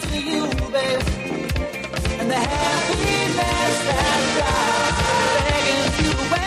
to you, babe. And the happiness that drives begging you away.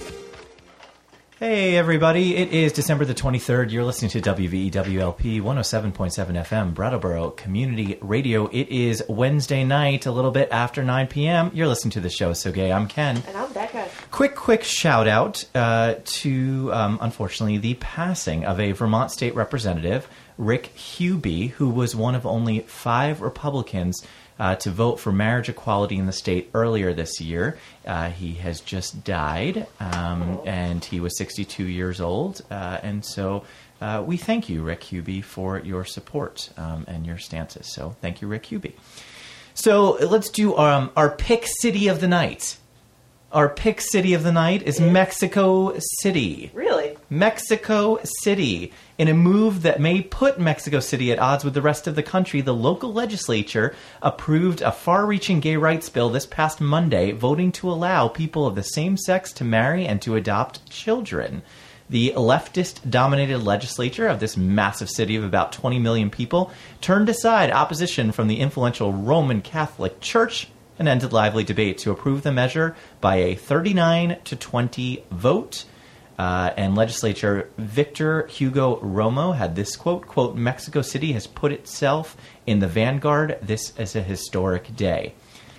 Hey everybody, it is December the 23rd. You're listening to WVEWLP 107.7 FM, Brattleboro Community Radio. It is Wednesday night, a little bit after 9 p.m. You're listening to the show So Gay. I'm Ken. And I'm Becca. Quick shout out to, unfortunately, the passing of a Vermont state representative, Rick Hubie, who was one of only 5 Republicans to vote for marriage equality in the state earlier this year. He has just died, and he was 62 years old. And so we thank you, Rick Hubie, for your support and your stances. So thank you, Rick Hubie. So let's do our pick city of the night. Our pick city of the night is Mexico City. Really? Mexico City. In a move that may put Mexico City at odds with the rest of the country, the local legislature approved a far-reaching gay rights bill this past Monday, voting to allow people of the same sex to marry and to adopt children. The leftist-dominated legislature of this massive city of about 20 million people turned aside opposition from the influential Roman Catholic Church and ended lively debate to approve the measure by a 39-20 vote. And legislator Victor Hugo Romo had this quote, Mexico City has put itself in the vanguard. This is a historic day.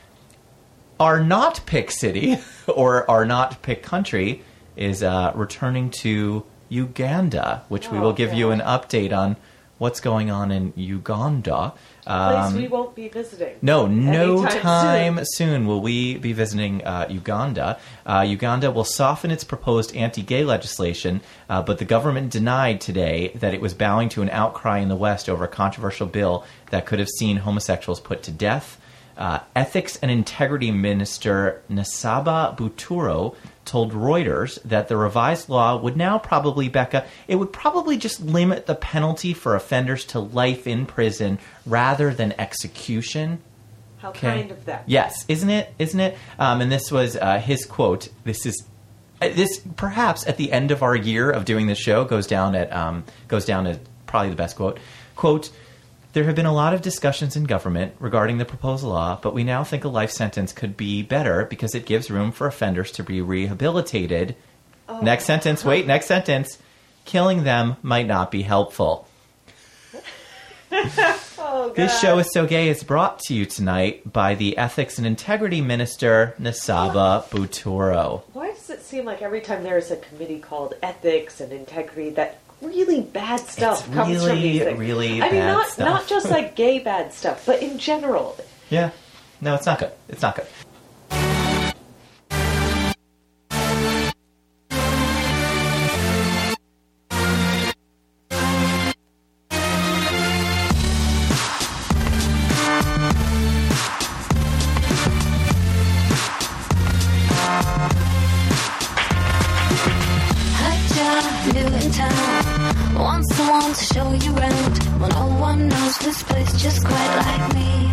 Our not pick city, or our not pick country, is returning to Uganda, which we will give you an update on what's going on in Uganda. A place we won't be visiting. No time soon will we be visiting Uganda. Uganda will soften its proposed anti-gay legislation, but the government denied today that it was bowing to an outcry in the West over a controversial bill that could have seen homosexuals put to death. Ethics and Integrity Minister Nsaba Buturo told Reuters that the revised law would now probably, Becca, it would probably just limit the penalty for offenders to life in prison rather than execution. How kind of them. Yes, isn't it? And this was his quote. This perhaps at the end of our year of doing this show goes down as probably the best quote. Quote, there have been a lot of discussions in government regarding the proposed law, but we now think a life sentence could be better because it gives room for offenders to be rehabilitated. Oh. Next sentence. Killing them might not be helpful. Oh, this show is So Gay is brought to you tonight by the Ethics and Integrity Minister, Nsaba Buturo. Why does it seem like every time there's a committee called Ethics and Integrity that really bad stuff comes from these things? Really bad stuff. Not just like gay bad stuff, but in general. Yeah. No, it's not good. It's not good. To show you around, well, no one knows this place just quite like me.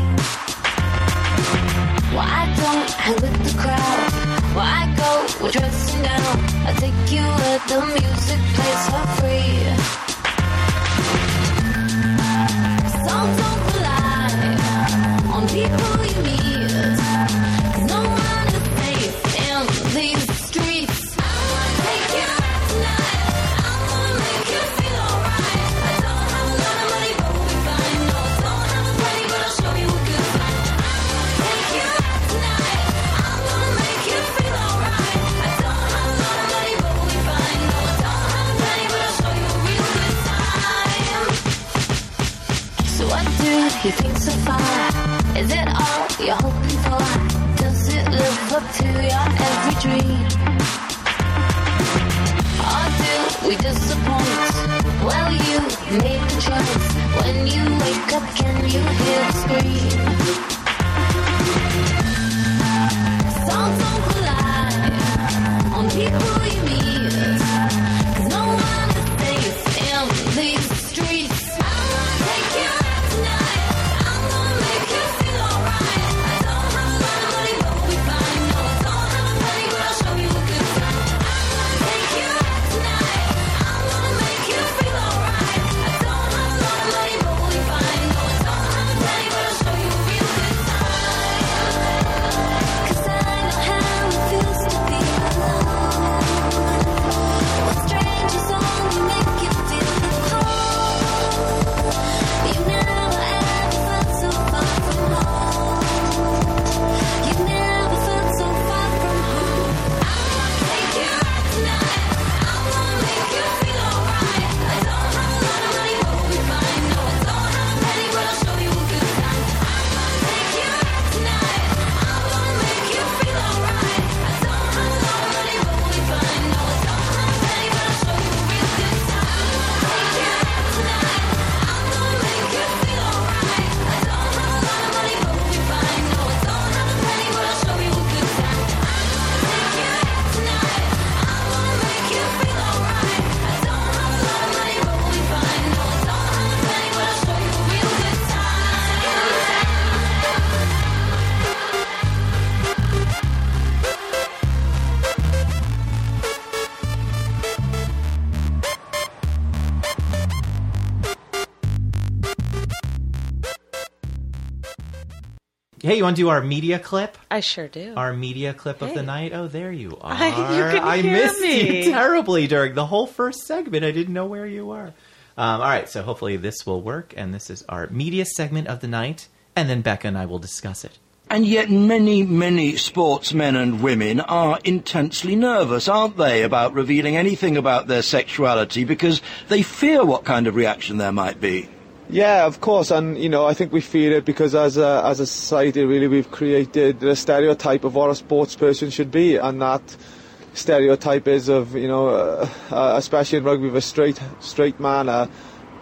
Well, I don't hang with the crowd. Well, I go, we're dressing down. I take you where the music plays for free. Songs don't rely on people you meet, 'cause no one is safe in these streets. I wanna take you out tonight. I wanna make you feel alright. You think so far? Is it all you're hoping for? Does it live up to your every dream? Or do we disappoint? Well, you made the choice. When you wake up, can you hear the scream? Songs don't rely on people you meet, 'cause no one is safe in these streets. I wanna take you out tonight. I wanna make you feel alright. I don't have a lot of money, but we'll be fine. No, I don't have plenty, but I'll show you a good time. I wanna take you out tonight. I wanna make you feel alright. I don't have a lot of money, but we'll be fine. No, I don't have plenty, but I'll Hey, you want to do our media clip? I sure do. Our media clip of the Hey. night? Oh, there you are. You can I hear missed me. you terribly during the whole first segment. I didn't know where you were. All right, so hopefully this will work, and this is our media segment of the night, and then Becca and I will discuss it. And yet many, many sportsmen and women are intensely nervous, aren't they, about revealing anything about their sexuality because they fear what kind of reaction there might be. Yeah, of course, and I think we feel it because as a society, really, we've created a stereotype of what a sports person should be, and that stereotype is of especially in rugby, of a straight man, a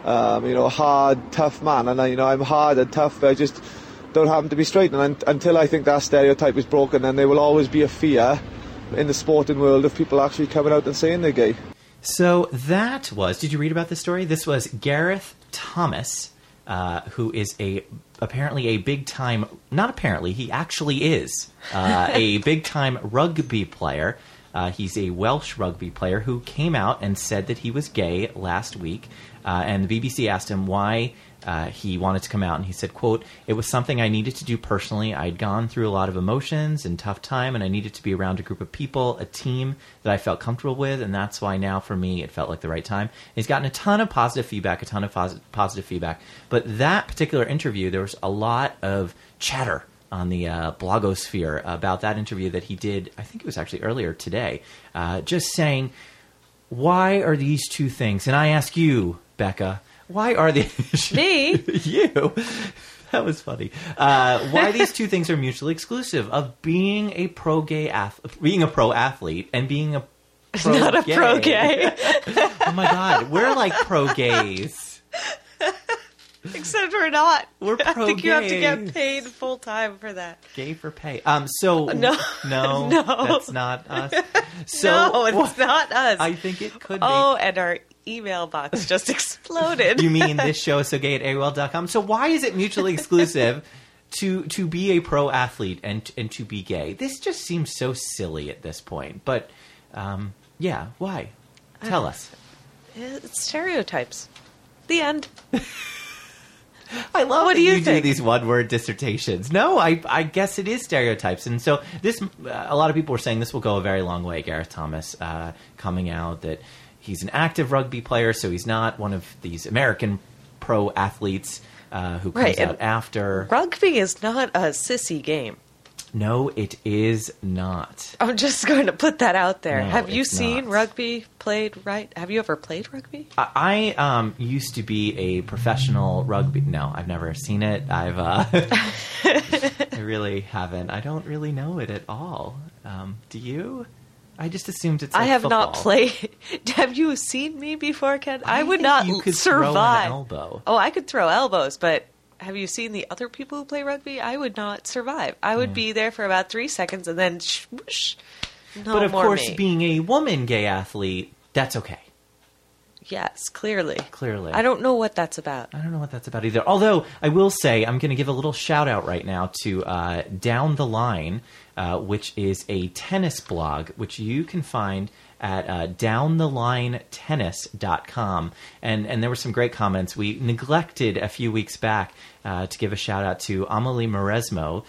hard, tough man, and I'm hard and tough. I just don't happen to be straight, and until I think that stereotype is broken, then there will always be a fear in the sporting world of people actually coming out and saying they're gay. So that was, did you read about this story? This was Gareth Thomas, who is apparently a big-time, not apparently, he actually is a big-time rugby player. He's a Welsh rugby player who came out and said that he was gay last week. And the BBC asked him why he wanted to come out. And he said, quote, "It was something I needed to do personally. I'd gone through a lot of emotions and tough time, and I needed to be around a group of people, a team that I felt comfortable with. And that's why now for me, it felt like the right time." And he's gotten a ton of positive feedback. But that particular interview, there was a lot of chatter on the blogosphere about that interview that he did, I think it was actually earlier today, just saying, why are these two things? And I ask you, Becca, why are these... Me? You. That was funny. Why these two things are mutually exclusive of being a pro athlete and being a pro Not a gay. pro gay. Oh my God, we're like pro gays. Except we're not. We're I think you have to pro-gay. get paid full time for that. Gay for pay. So No. no, No. that's not us. So No, it's not us. I think it could Oh, and our email box just exploded. be. You mean this show is so gay at AOL.com? So why is it mutually exclusive to be a pro athlete and to be gay? This just seems so silly at this point. But yeah, why? Tell us. It's stereotypes. The end. I love What that do you do think? these one-word dissertations. No, I guess it is stereotypes. And so this, a lot of people were saying this will go a very long way. Gareth Thomas coming out that he's an active rugby player, so he's not one of these American pro athletes who comes Right, out and after. Rugby is not a sissy game. No, it is not. I'm just going to put that out there. No, Have you it's seen not. rugby played right? Have you ever played rugby? I used to be a professional rugby. No, I've never seen it. I really haven't. I don't really know it at all. Do you? I just assumed it's. Like I have football. not played. Have you seen me before, Ken? I would think not you could survive. throw an elbow. Oh, I could throw elbows, but have you seen the other people who play rugby? I would not survive. I would be there for about 3 seconds and then swoosh. No But of more course, me. being a woman gay athlete, that's okay. Yes, clearly. Clearly. I don't know what that's about. I don't know what that's about either. Although, I will say, I'm going to give a little shout out right now to Down the Line, which is a tennis blog, which you can find at downthelinettennis.com. And there were some great comments. We neglected a few weeks back to give a shout out to Amélie Mauresmo,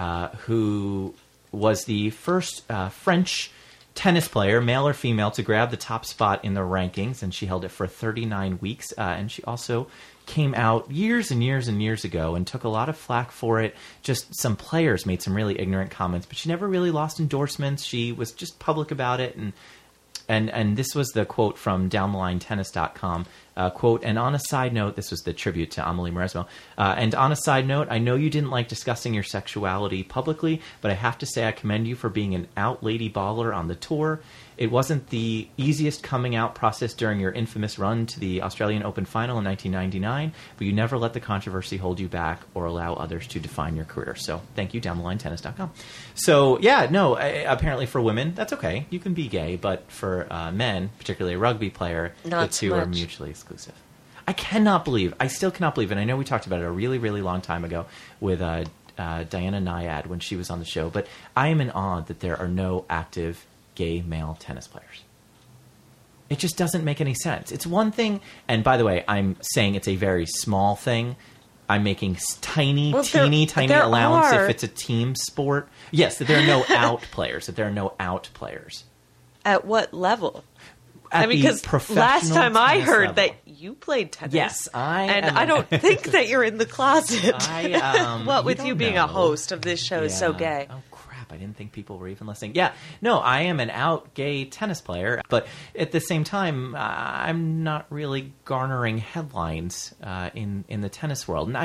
who was the first French tennis player, male or female, to grab the top spot in the rankings, and she held it for 39 weeks. And she also came out years and years and years ago and took a lot of flack for it. Just some players made some really ignorant comments, but she never really lost endorsements. She was just public about it, and this was the quote from downthelinettennis.com. Quote, "And on a side note," this was the tribute to Amélie Mauresmo, "and on a side note, I know you didn't like discussing your sexuality publicly, but I have to say I commend you for being an out lady baller on the tour. It wasn't the easiest coming out process during your infamous run to the Australian Open final in 1999, but you never let the controversy hold you back or allow others to define your career. So thank you, downthelinettennis.com. So yeah, no, apparently for women, that's okay. You can be gay, but for men, particularly a rugby player, Not the so two are much. mutually exclusive. I still cannot believe, and I know we talked about it a really, really long time ago with Diana Nyad when she was on the show, but I am in awe that there are no active gay male tennis players. It just doesn't make any sense. It's one thing, and by the way, I'm saying it's a very small thing. I'm making teeny there allowance are. if it's a team sport. Yes, that there are no out players. That there are no out players. At what level? At the because professional last time I tennis heard level. that you played tennis. Yes, I and am I don't think that you're in the closet. What with you being a host of this show is so gay. Oh crap! I didn't think people were even listening. Yeah, no, I am an out gay tennis player, but at the same time, I'm not really garnering headlines in the tennis world, and I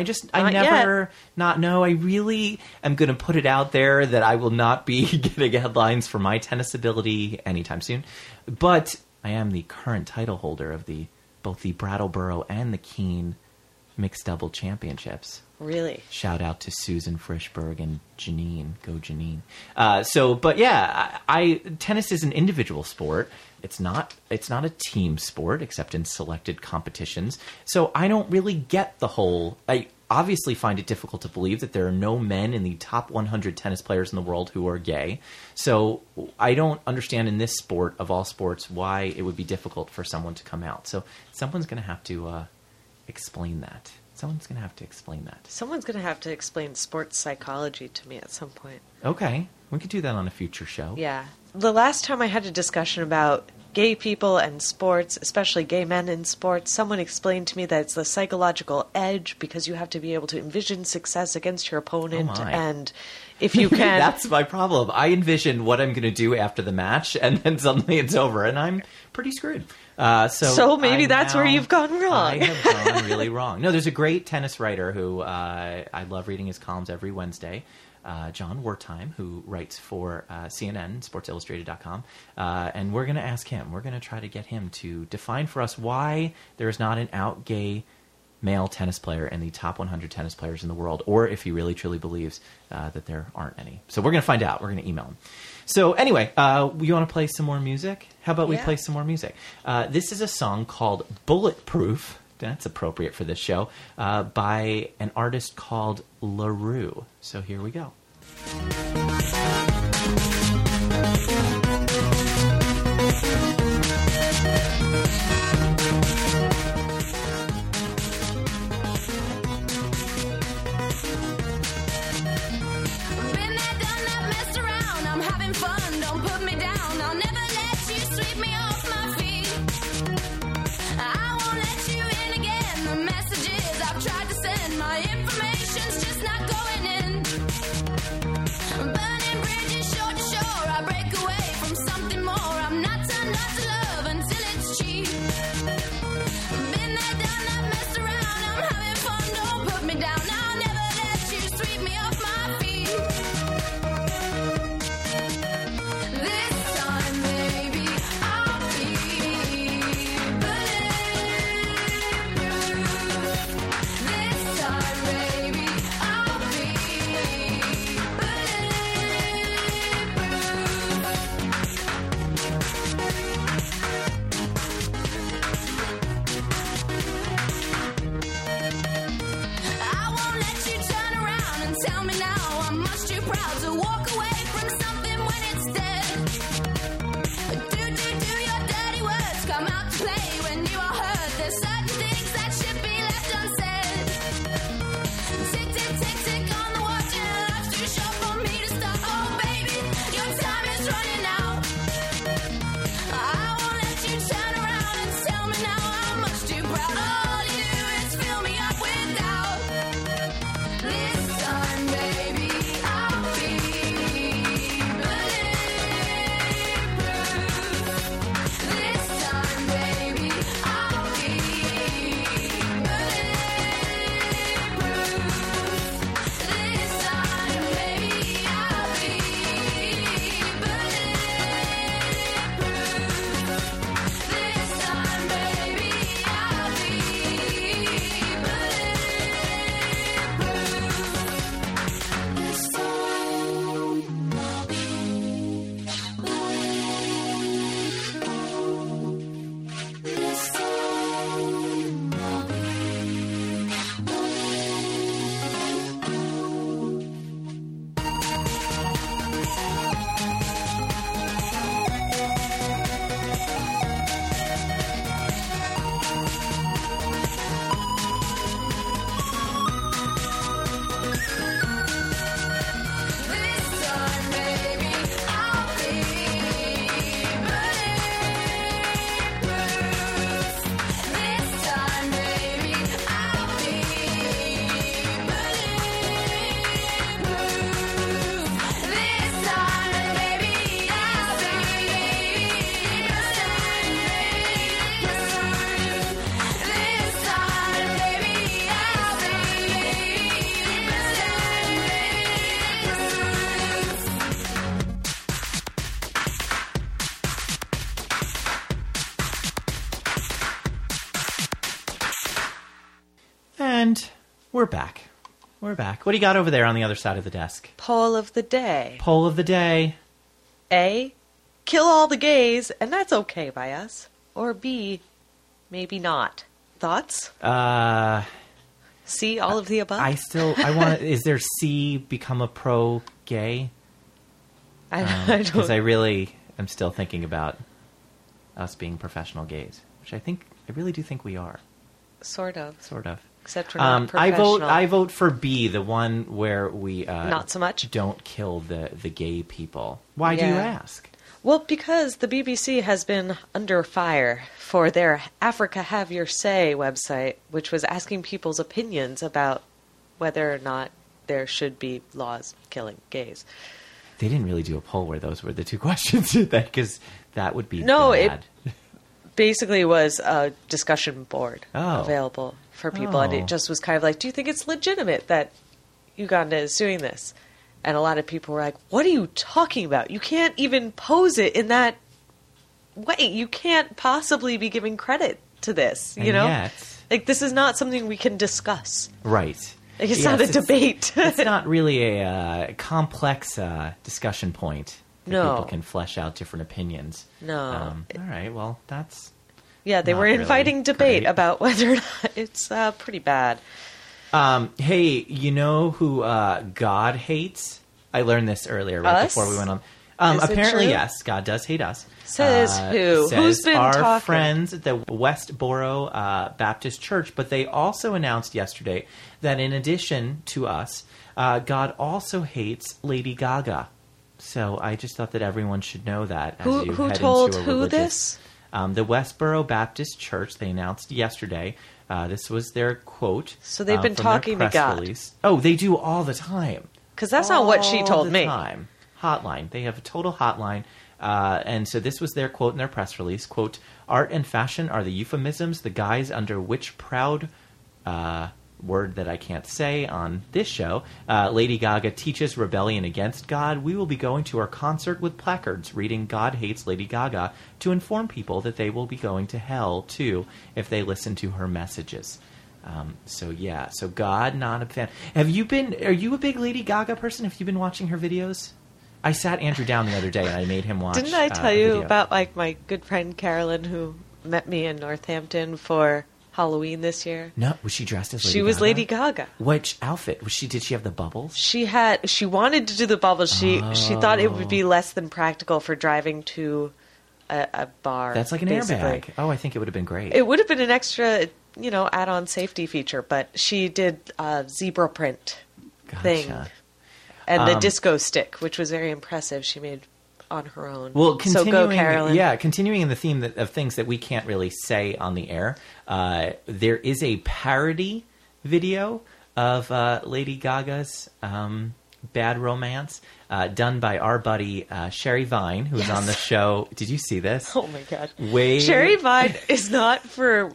really am going to put it out there that I will not be getting headlines for my tennis ability anytime soon, but I am the current title holder of both the Brattleboro and the Keene mixed double championships. Really? Shout out to Susan Frischberg and Janine. Go Janine. But yeah, tennis is an individual sport. It's not a team sport except in selected competitions. So I don't really get the whole. I obviously find it difficult to believe that there are no men in the top 100 tennis players in the world who are gay. So I don't understand in this sport of all sports why it would be difficult for someone to come out. So someone's going to have to explain that. Someone's going to have to explain that. Someone's going to have to explain sports psychology to me at some point. Okay. We could do that on a future show. Yeah. The last time I had a discussion about gay people and sports, especially gay men in sports, someone explained to me that it's the psychological edge because you have to be able to envision success against your opponent. Oh my. And if you can... That's my problem. I envision what I'm going to do after the match, and then suddenly it's over, and I'm pretty screwed. So maybe that's where you've gone wrong. I have gone really wrong. No, there's a great tennis writer who I love reading his columns every Wednesday, John Wertheim, who writes for CNN, SportsIllustrated.com, and we're going to ask him. We're going to try to get him to define for us why there is not an out gay male tennis player in the top 100 tennis players in the world, or if he really truly believes that there aren't any. So we're going to find out. We're going to email him. So anyway, you want to play some more music? How about we play some more music? This is a song called Bulletproof. That's appropriate for this show, by an artist called LaRue. So here we go. Been there, done that, messed around. I'm having fun. Don't put me down. I'll never let you sweep me off my feet. I won't let you in again. The messages I've tried to send, my information's just not going in. We're back. We're back. What do you got over there on the other side of the desk? Poll of the day. Poll of the day. A, kill all the gays, and that's okay by us. Or B, maybe not. Thoughts? C, all of the above? I want. Is there C, become a pro-gay? I don't. Because I really am still thinking about us being professional gays, which I really do think we are. Sort of. Sort of. Except for not I professional. vote for B, the one where we Not so much? don't kill the gay people. Why do you Yeah. ask? Well, because the BBC has been under fire for their Africa Have Your Say website, which was asking people's opinions about whether or not there should be laws killing gays. They didn't really do a poll where those were the two questions, did they? Because that would be No, bad. Basically was a discussion board Oh. available for people, and Oh. it just was kind of like, do you think it's legitimate that Uganda is doing this? And a lot of people were like, what are you talking about? You can't even pose it in that way. You can't possibly be giving credit to this, you And know? yet- Like, this is not something we can discuss. Right. Like, it's Yes, not a debate. It's not really a complex discussion point that No. people can flesh out different opinions. No. All right, well, that's... Yeah, they Not were really inviting debate great. about whether or not it's pretty bad. Hey, you know who God hates? I learned this earlier, right Us? before we went on. Is it Apparently, true? yes, God does hate us. Says who? Says Who's been our talking? friends at the Westboro Baptist Church, but they also announced yesterday that in addition to us, God also hates Lady Gaga. So I just thought that everyone should know that as you Who head told into a who religious- this? The Westboro Baptist Church, they announced yesterday. This was their quote. So they've been from their talking to press God. release. Oh, they do all the time. Because that's not what she All told the me. Time. Hotline. They have a total hotline. And so this was their quote in their press release. Quote, art and fashion are the euphemisms, the guise under which proud... word that I can't say on this show. Lady Gaga teaches rebellion against God. We will be going to our concert with placards reading God hates Lady Gaga to inform people that they will be going to hell too if they listen to her messages. So God, not a fan. Are you a big Lady Gaga person? Have you been watching her videos? I sat Andrew down the other day and I made him watch. Didn't I tell a you video. about like my good friend Carolyn who met me in Northampton for Halloween this year? No, was she dressed as Lady She Gaga? was Lady Gaga. Which outfit was she? Did she have the bubbles? She wanted to do the bubbles. She thought it would be less than practical for driving to a bar. That's like an basically. airbag. Oh, I think it would have been great. It would have been an extra, add-on safety feature, but she did a zebra print thing Gotcha. and the disco stick, which was very impressive. She made on her own. Well, so continuing, go, Carolyn. yeah, continuing in the theme of things that we can't really say on the air, there is a parody video of Lady Gaga's Bad Romance done by our buddy Sherry Vine, who's on the show. Did you see this? Oh my god. Way Sherry Vine is not for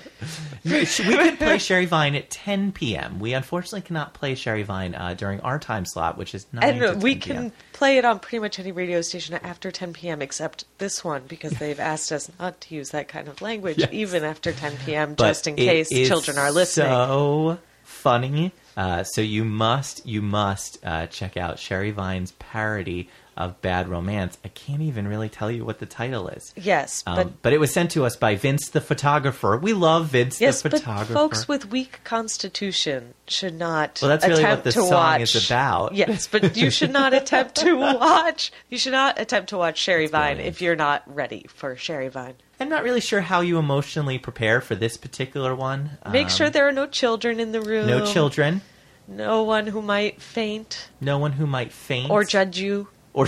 We could play Sherry Vine at 10 p.m. We unfortunately cannot play Sherry Vine during our time slot, which is 9 to 10 and we p.m. can play it on pretty much any radio station after 10 p.m. except this one because they've asked us not to use that kind of language Yes. even after 10 p.m. But just in it case is children are listening. So funny. So you must check out Sherry Vine's parody of Bad Romance. I can't even really tell you what the title is. Yes, But it was sent to us by Vince the photographer. We love Vince yes, the but photographer. folks with weak constitution should not Well, that's really what attempt the to song watch. is about. Yes, but you should not attempt to watch. You should not attempt to watch Sherry Vine brilliant. if you're not ready for Sherry Vine. I'm not really sure how you emotionally prepare for this particular one. Make sure there are no children in the room. No children. No one who might faint No one who might faint. or judge you. Or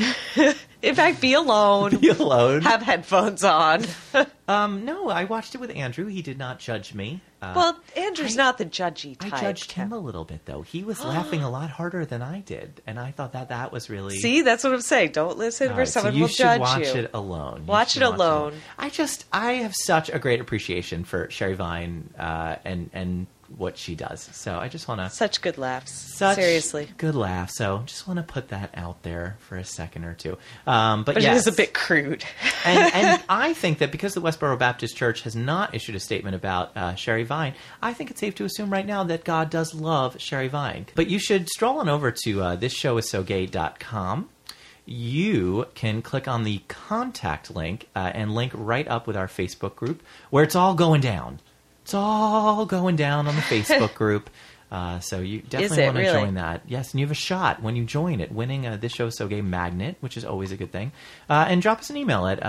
In fact, be alone. be alone. Have headphones on. No, I watched it with Andrew. He did not judge me. Well, Andrew's not the judgy type. I judged him a little bit, though. He was laughing a lot harder than I did, and I thought that was really... See, that's what I'm saying. Don't listen All where right, someone so you will should judge watch you. it alone. You Watch should it alone. I have such a great appreciation for Sherry Vine and what she does. So I just want to... Such good laughs. Such Seriously. good laugh. So just want to put that out there for a second or two. But But yes. it is a bit crude. and I think that because the Westboro Baptist Church has not issued a statement about Sherry Vine, I think it's safe to assume right now that God does love Sherry Vine. But you should stroll on over to thisshowissogay.com. You can click on the contact link and link right up with our Facebook group where it's all going down. It's all going down on the Facebook group. So you definitely want to really? join that. Yes, and you have a shot when you join it, winning This Show Is So Gay magnet, which is always a good thing. And drop us an email at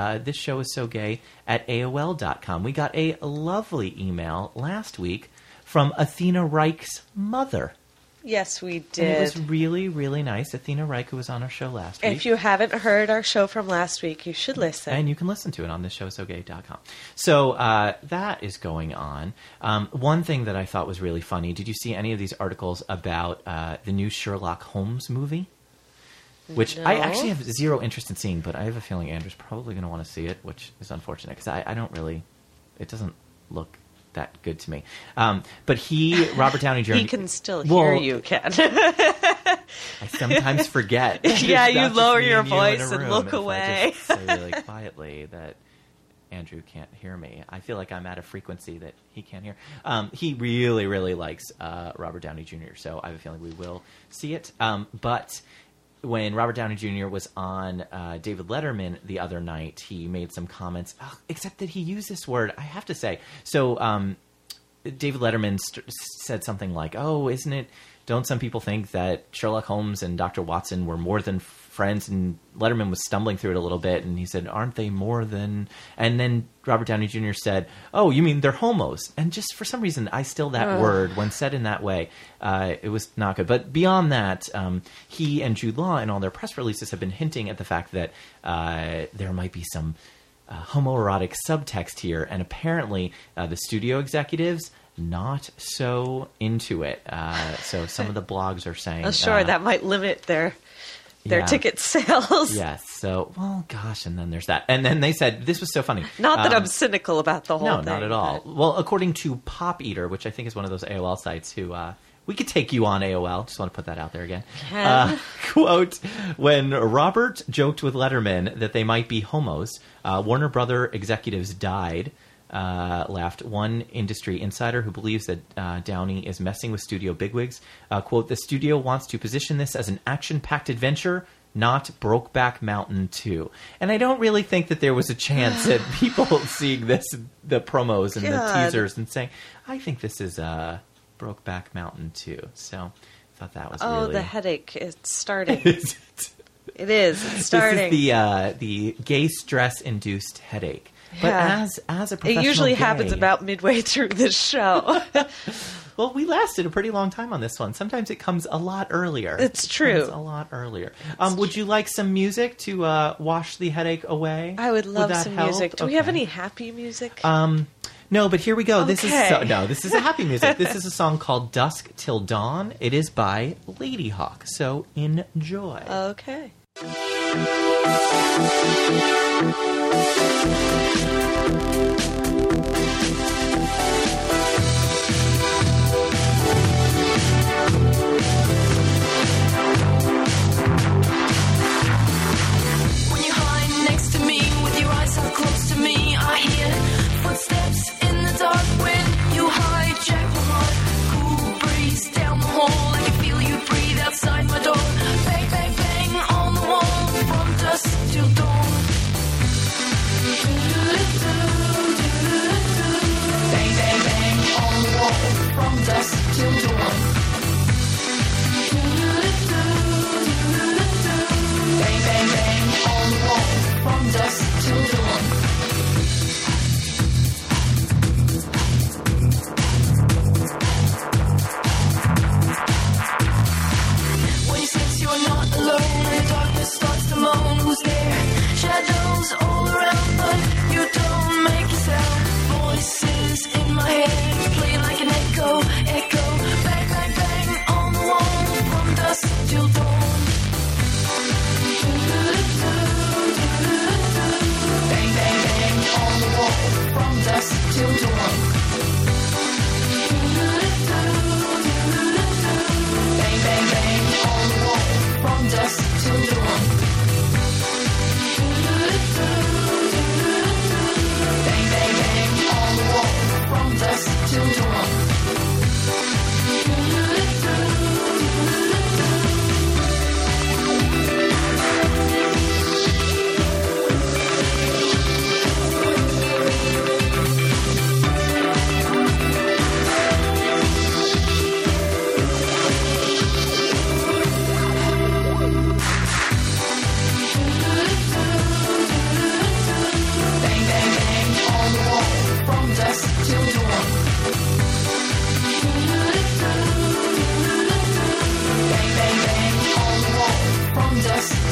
thisshowissogay@aol.com. We got a lovely email last week from Athena Reich's mother. Yes, we And did. it was really, really nice. Athena Reich, who was on our show last week. If you haven't heard our show from last week, you should listen. And you can listen to it on thisshowissogay.com. So that is going on. One thing that I thought was really funny, did you see any of these articles about the new Sherlock Holmes movie? Which I No. actually have zero interest in seeing, but I have a feeling Andrew's probably going to want to see it, which is unfortunate because I don't really... It doesn't look that good to me. But Robert Downey Jr. He can still Well, hear you, Ken. I sometimes forget. Yeah, It's you not just lower me your and you in voice a and room. look If I away. just say really quietly that Andrew can't hear me. I feel like I'm at a frequency that he can't hear. He really, really likes Robert Downey Jr., so I have a feeling we will see it. But when Robert Downey Jr. was on David Letterman the other night, he made some comments, except that he used this word, I have to say. So David Letterman said something like, don't some people think that Sherlock Holmes and Dr. Watson were more than friends? And Letterman was stumbling through it a little bit, and he said, aren't they more than... And then Robert Downey Jr. said, oh, you mean they're homos? And just for some reason, that word, when said in that way, it was not good. But beyond that, he and Jude Law in all their press releases have been hinting at the fact that there might be some homoerotic subtext here, and apparently the studio executives not so into it. So some of the blogs are saying... Oh, sure, that might limit their yeah. ticket sales. Yes. So, well, gosh, and then there's that. And then they said, this was so funny. Not that I'm cynical about the whole No, thing. not at all. Well, according to Pop Eater, which I think is one of those AOL sites who... we could take you on AOL. Just want to put that out there again. Quote, when Robert joked with Letterman that they might be homos, Warner Brother executives died, laughed one industry insider who believes that Downey is messing with studio bigwigs. Quote, the studio wants to position this as an action-packed adventure, not Brokeback Mountain 2. And I don't really think that there was a chance at people seeing the promos and the teasers and saying, I think this is... Brokeback Mountain 2. So I thought that was really... Oh, the headache. It's starting. It is. It's starting. This is the gay stress-induced headache. But Yeah. as a professional It usually gay, happens about midway through this show. Well, we lasted a pretty long time on this one. Sometimes it comes a lot earlier. It's It true. comes a lot earlier. Would you like some music to wash the headache away? I would love that some help? music. Do we have Okay. any happy music? No, but here we go. This is Okay. this is a happy music. This is a song called Dusk Till Dawn. It is by Lady Hawk. So enjoy. Okay. When you're hiding next to me, with your eyes so close to me, I hear footsteps in the dark when you hijack my heart. Cool breeze down the hall, I can feel you breathe outside my door. Bang, bang, bang on the wall, from dusk till dawn.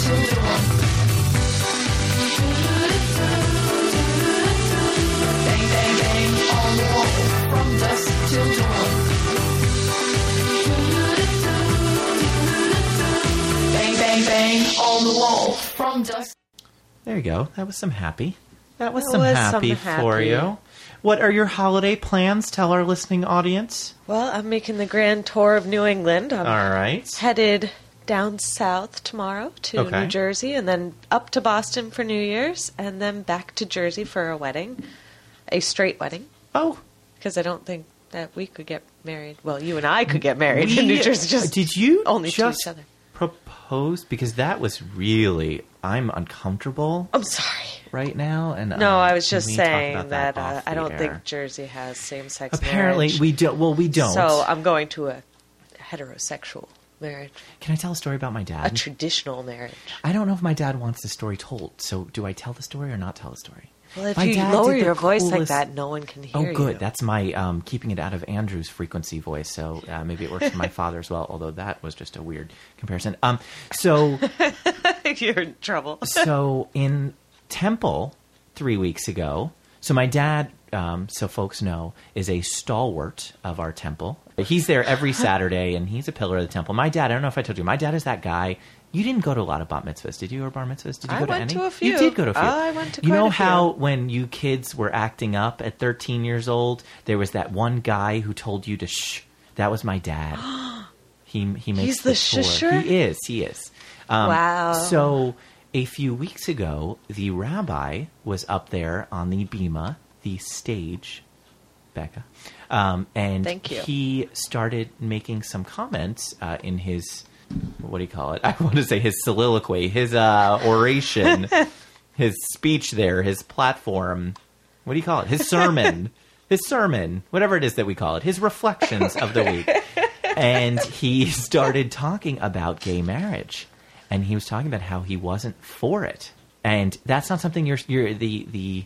till dawn. Bang, bang, bang on the wall from dusk till dawn. Bang, bang, bang on the wall from dusk. There you go. That was some happy. That was That some was happy some for happy. you. What are your holiday plans? Tell our listening audience. Well, I'm making the grand tour of New England. I'm All right. headed down south tomorrow to Okay. New Jersey, and then up to Boston for New Year's, and then back to Jersey for a wedding, a straight wedding, Oh, because I don't think that we could get married. Well, you and I could get married in New Jersey. Just did you only to just each other. propose? Because that was really, I'm uncomfortable I'm sorry. right now. And No, I was can just we talk saying about that off I the don't air? think Jersey has same-sex Apparently, marriage. we don't. Well, we don't. So I'm going to a heterosexual marriage, Can I tell a story about my a dad? traditional marriage. I don't know if my dad wants the story told. So, do I tell the story or not tell the story? Well, if My you dad lower did the your voice like coolest- that, no one can hear Oh, you. good. That's my keeping it out of Andrew's frequency voice. So maybe it works for my father as well. Although that was just a weird comparison. So You're in trouble. so in Temple 3 weeks ago. So my dad, so folks know, is a stalwart of our temple. He's there every Saturday, and he's a pillar of the temple. My dad, I don't know if I told you, my dad is that guy. You didn't go to a lot of bat mitzvahs, did you, or bar mitzvahs? Did you I go to went any? to a few. You did go to a few. I went to You quite know a few. how when you kids were acting up at 13 years old, there was that one guy who told you to shh. That was my dad. He makes He's the tour. shusher? He is. Wow. So a few weeks ago, the rabbi was up there on the bima, the stage, Becca, and Thank you. he started making some comments in his, what do you call it? I want to say his soliloquy, his oration, his speech there, his platform. What do you call it? His sermon. His sermon, whatever it is that we call it, his reflections of the week. And he started talking about gay marriage. And he was talking about how he wasn't for it. And that's not something the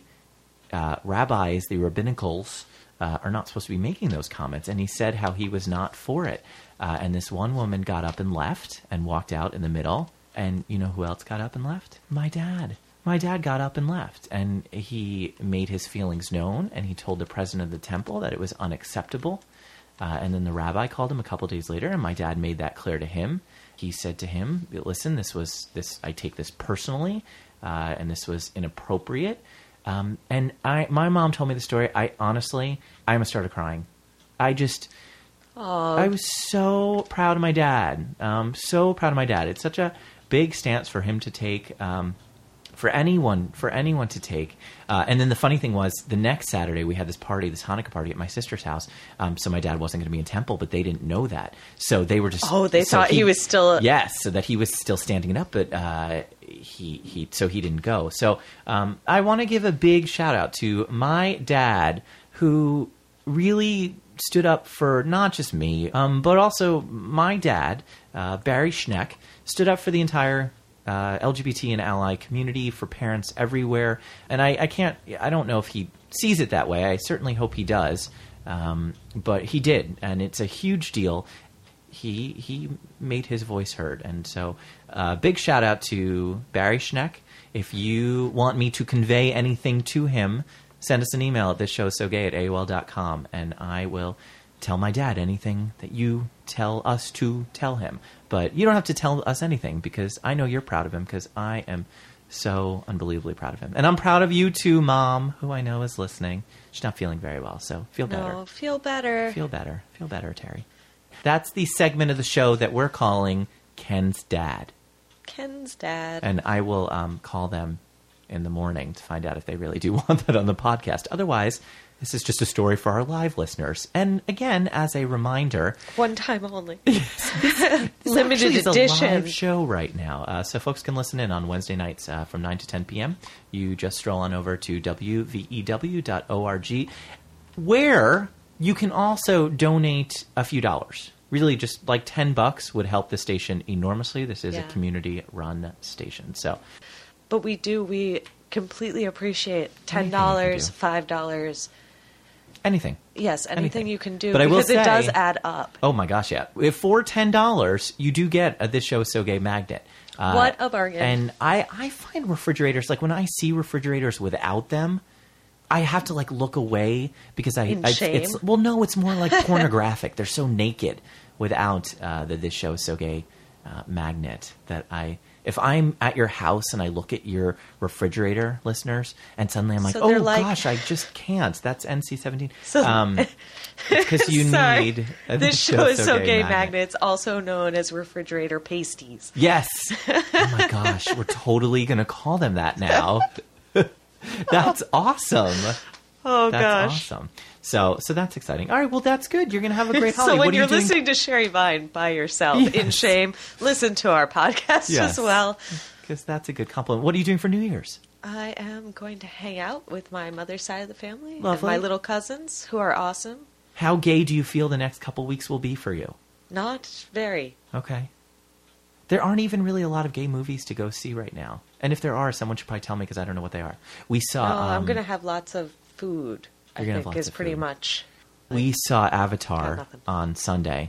rabbis, the rabbinicals, are not supposed to be making those comments. And he said how he was not for it. And this one woman got up and left and walked out in the middle. And you know who else got up and left? My dad. My dad got up and left. And he made his feelings known. And he told the president of the temple that it was unacceptable. And then the rabbi called him a couple days later, and my dad made that clear to him. He said to him, "Listen, I take this personally, and this was inappropriate." And my mom told me the story. I almost started crying. I was so proud of my dad. So proud of my dad. It's such a big stance for him to take. For anyone to take. And then the funny thing was, the next Saturday we had this party, this Hanukkah party at my sister's house. So my dad wasn't going to be in temple, but they didn't know that. So they were just... Oh, they thought he was still... Yes, so that he was still standing it up, but he didn't go. So I want to give a big shout out to my dad, who really stood up for not just me, but also my dad, Barry Schneck, stood up for the entire... LGBT and ally community, for parents everywhere. And I don't know if he sees it that way. I certainly hope he does. But he did, and it's a huge deal. He made his voice heard. And so big shout out to Barry Schneck. If you want me to convey anything to him, send us an email at thisshowissogay@aol.com, and I will tell my dad anything that you tell us to tell him. But you don't have to tell us anything, because I know you're proud of him, because I am so unbelievably proud of him. And I'm proud of you too, Mom, who I know is listening. She's not feeling very well, so feel better. No, feel better. Feel better. Feel better, Terry. That's the segment of the show that we're calling Ken's Dad. Ken's dad. And I will call them in the morning to find out if they really do want that on the podcast. Otherwise, this is just a story for our live listeners. And again, as a reminder... One time only. Limited Limited a edition. live show right now. So folks can listen in on Wednesday nights from 9 to 10 p.m. You just stroll on over to wvew.org, where you can also donate a few dollars. Really, just like $10 would help the station enormously. This is a Yeah. community-run station. So But we completely appreciate $10, Anything you can do. $5. Anything. Yes, anything you can do, But I will because it does say- add up. Oh my gosh, yeah. If for $10, you do get a This Show Is So Gay magnet. What a bargain. And I find refrigerators, like when I see refrigerators without them, I have to like look away because shame? it's well, no, it's more like pornographic. They're so naked without the This Show Is So Gay magnet that if I'm at your house and I look at your refrigerator, listeners, and suddenly I'm like, So oh they're like- gosh, I just can't. That's NC-17. So- It's because you Sorry. need a This show is so gay magnets, also known as refrigerator pasties. Yes. Oh my gosh, we're totally going to call them that now. That's awesome. Oh That's gosh. awesome. So that's exciting. All right, well that's good. You're going to have a great So holiday. when What are you're you doing? listening to Sherry Vine by yourself in Yes. shame, listen to our podcast Yes. as well. Because that's a good compliment. What are you doing for New Year's? I am going to hang out with my mother's side of the family and Lovely. my little cousins, who are awesome. How gay do you feel the next couple weeks will be for you? Not very. Okay. There aren't even really a lot of gay movies to go see right now. And if there are, someone should probably tell me because I don't know what they are. We saw... No, I'm going to have lots of food, I You're gonna have think, lots is of pretty food. much. We saw Got Avatar nothing. on Sunday.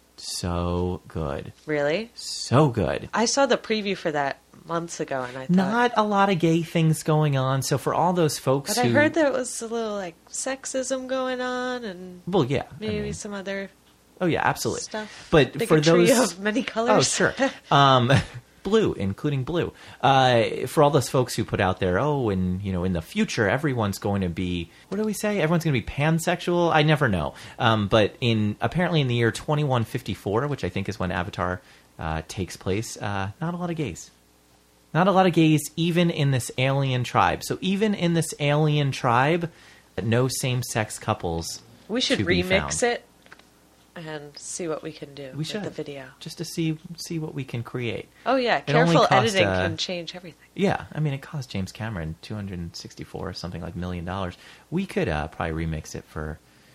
So good. Really? So good. I saw the preview for that months ago, and I thought... Not a lot of gay things going on. So for all those folks But who... I heard there was a little, like, sexism going on, and Well, yeah. I maybe mean, some other oh, yeah, absolutely. stuff. But for Bigotry those... of many colors. Oh, sure. Blue, including blue. For all those folks who put out there, in the future, everyone's going to be, what do we say? Everyone's going to be pansexual? I never know. But apparently in the year 2154, which I think is when Avatar takes place, not a lot of gays. Not a lot of gays, even in this alien tribe. So even in this alien tribe, no same-sex couples. We should to be remix found. it and see what we can do We with should. the video. Just to see what we can create. Oh, yeah. It only Careful cost, editing can change everything. Yeah, I mean, it cost James Cameron $264 or something like $1 million. We could probably remix it for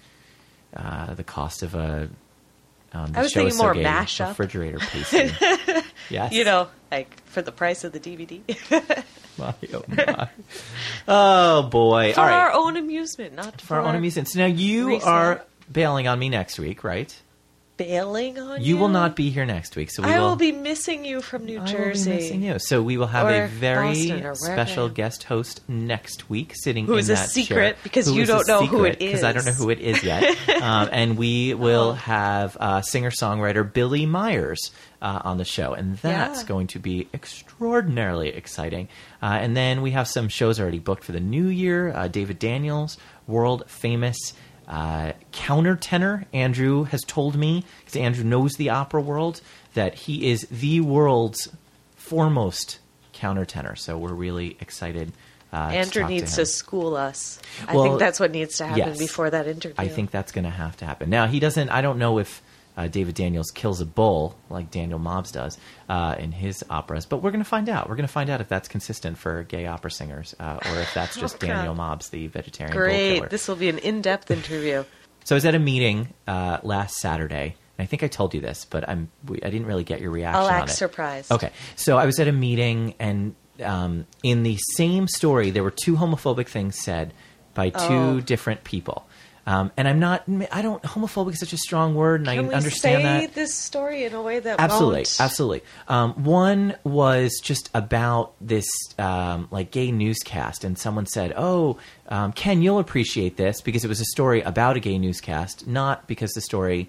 the cost of a. I was thinking more mashup. Refrigerator pasting. Yes. You know, like for the price of the DVD. My, oh, my. Oh, boy. For All right. our own amusement, not For our own amusement. So now you resale. are bailing on me next week, right? Bailing on You will not be here next week, so we I will be missing you from New I Jersey. will be missing you. So we will have Or a very Boston or wherever special I am. guest host next week sitting Who in is a that secret, chair. because Who you is don't a know who secret, it because I don't know is. who it is yet. And we will Oh. have singer-songwriter Billy Myers on the show, and that's Yeah. going to be extraordinarily exciting. And then we have some shows already booked for the new year. David Daniels, world-famous countertenor. Andrew has told me, because Andrew knows the opera world, that he is the world's foremost countertenor. So we're really excited. Andrew talk needs to to him. school us. I Well, think that's what needs to happen yes. before that interview. I think that's going to have to happen. Now, he doesn't. I don't know if David Daniels kills a bull like Daniel Mobbs does in his operas, but we're going to find out. We're going to find out if that's consistent for gay opera singers, or if that's just Oh, God. Daniel Mobbs, the vegetarian bull Great. killer. This will be an in-depth interview. So I was at a meeting last Saturday, and I think I told you this, but I didn't really get your reaction I'll on act it. surprised. Okay, so I was at a meeting, and in the same story, there were two homophobic things said by two Oh. different people. And homophobic is such a strong word, and Can I we understand say that. this story in a way that Absolutely, won't... absolutely. One was just about this like gay newscast, and someone said, "Oh, Ken, you'll appreciate this," because it was a story about a gay newscast, not because the story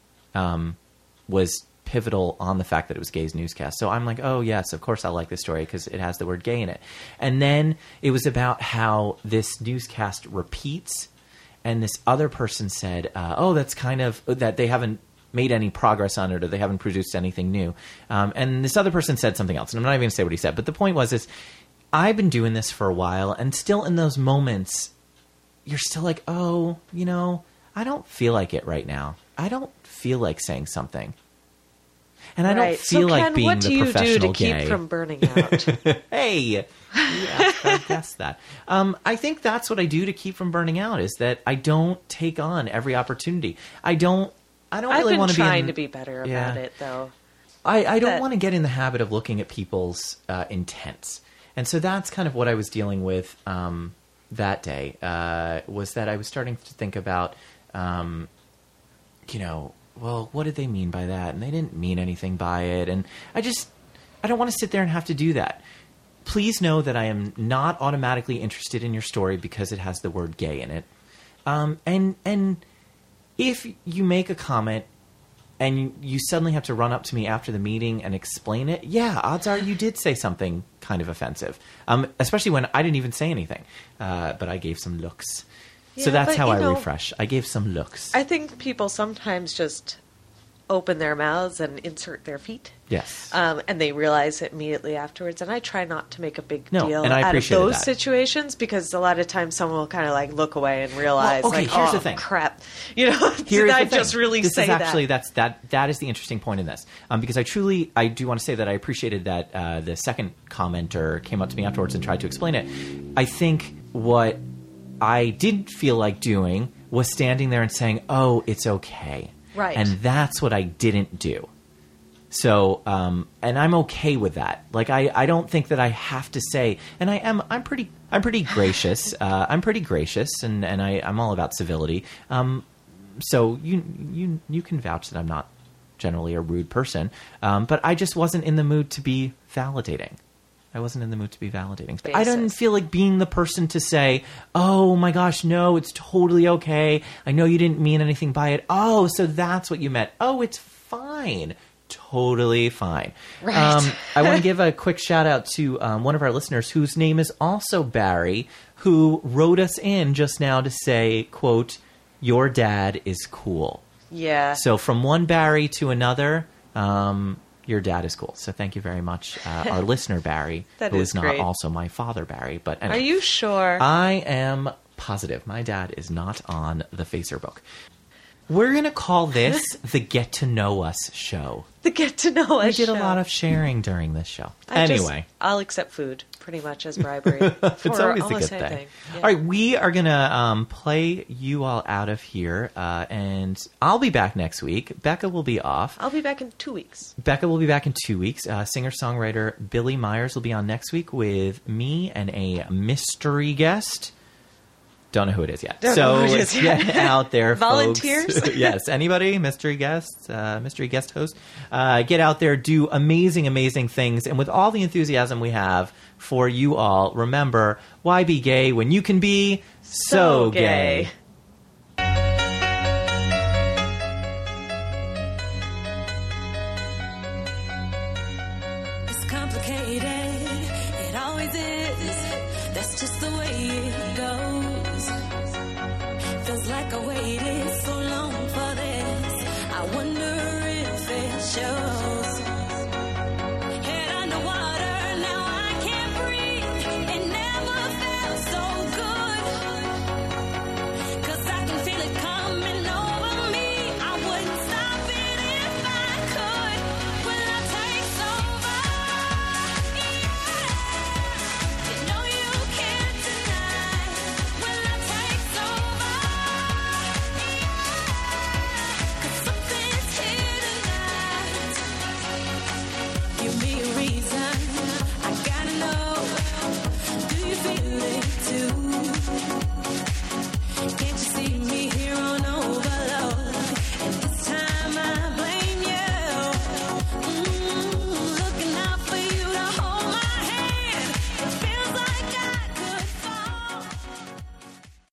was pivotal on the fact that it was gay's newscast. So I'm like, "Oh yes, of course I'll like this story because it has the word gay in it." And then it was about how this newscast repeats. And this other person said, "Oh, that's kind of that they haven't made any progress on it, or they haven't produced anything new." And this other person said something else, and I'm not even going to say what he said. But the point was, I've been doing this for a while, and still in those moments, you're still like, "Oh, I don't feel like it right now. I don't feel like saying something, and I don't Right. feel so, like Ken, being what the do you professional do to gay." keep from burning out? Hey, I guess that. I think that's what I do to keep from burning out, is that I don't take on every opportunity. I don't I've really been want to be trying in, to be better Yeah. about it, though. I don't that- want to get in the habit of looking at people's intents, and so that's kind of what I was dealing with that day was that I was starting to think about, well, what did they mean by that? And they didn't mean anything by it. And I don't want to sit there and have to do that. Please know that I am not automatically interested in your story because it has the word gay in it. And if you make a comment and you suddenly have to run up to me after the meeting and explain it, yeah, odds are you did say something kind of offensive, especially when I didn't even say anything, but I gave some looks. So that's how I refresh. I gave some looks. I think people sometimes just open their mouths and insert their feet. Yes. And they realize it immediately afterwards. And I try not to make a big deal and I out of appreciated those that. situations because a lot of times someone will kind of like look away and realize, Well, okay, like, here's oh, the thing. crap. You know, Here's did the I thing. just really this say is actually, that? That is the interesting point in this. Because I do want to say that I appreciated that the second commenter came up to me afterwards and tried to explain it. I think what I did feel like doing was standing there and saying, oh, it's okay. Right. And that's what I didn't do. So, and I'm okay with that. Like, I don't think that I have to say, and I'm pretty gracious. I'm pretty gracious, and I'm all about civility. So you can vouch that I'm not generally a rude person. But I just wasn't in the mood to be validating. I wasn't in the mood to be validating. I didn't feel like being the person to say, oh my gosh, no, it's totally okay. I know you didn't mean anything by it. Oh, so that's what you meant. Oh, it's fine. Totally fine. Right. I want to give a quick shout out to one of our listeners whose name is also Barry, who wrote us in just now to say, quote, your dad is cool. Yeah. So from one Barry to another, your dad is cool. So thank you very much, our listener, Barry, That who is is not great. also my father, Barry. But anyway, Are you sure? I am positive. My dad is not on the Facebook. We're going to call this the Get to Know Us show. The Get to Know Us We did a show. lot of sharing during this show. Anyway. I'll accept food pretty much as bribery. It's for always a almost good thing. anything. Yeah. All right, we are going to play you all out of here, and I'll be back next week. Becca will be off. I'll be back in 2 weeks. Becca will be back in 2 weeks. Singer-songwriter Billy Myers will be on next week with me and a mystery guest. Don't know who it is yet. Don't So know who it is yet. get out there, Volunteers? folks. Yes, anybody? Mystery guests? Mystery guest host? Get out there, do amazing, amazing things. And with all the enthusiasm we have for you all, remember, why be gay when you can be so gay? It's complicated, it always is. That's just the way it goes. Feels like I waited so long for this. I wonder if it shows. Head underwater, now I can't breathe. It never felt so good. 'Cause I can feel it coming over me. I wouldn't stop it if I could. Will I take over? You know you can't deny. Will I take over? 'Cause something's here tonight. Give me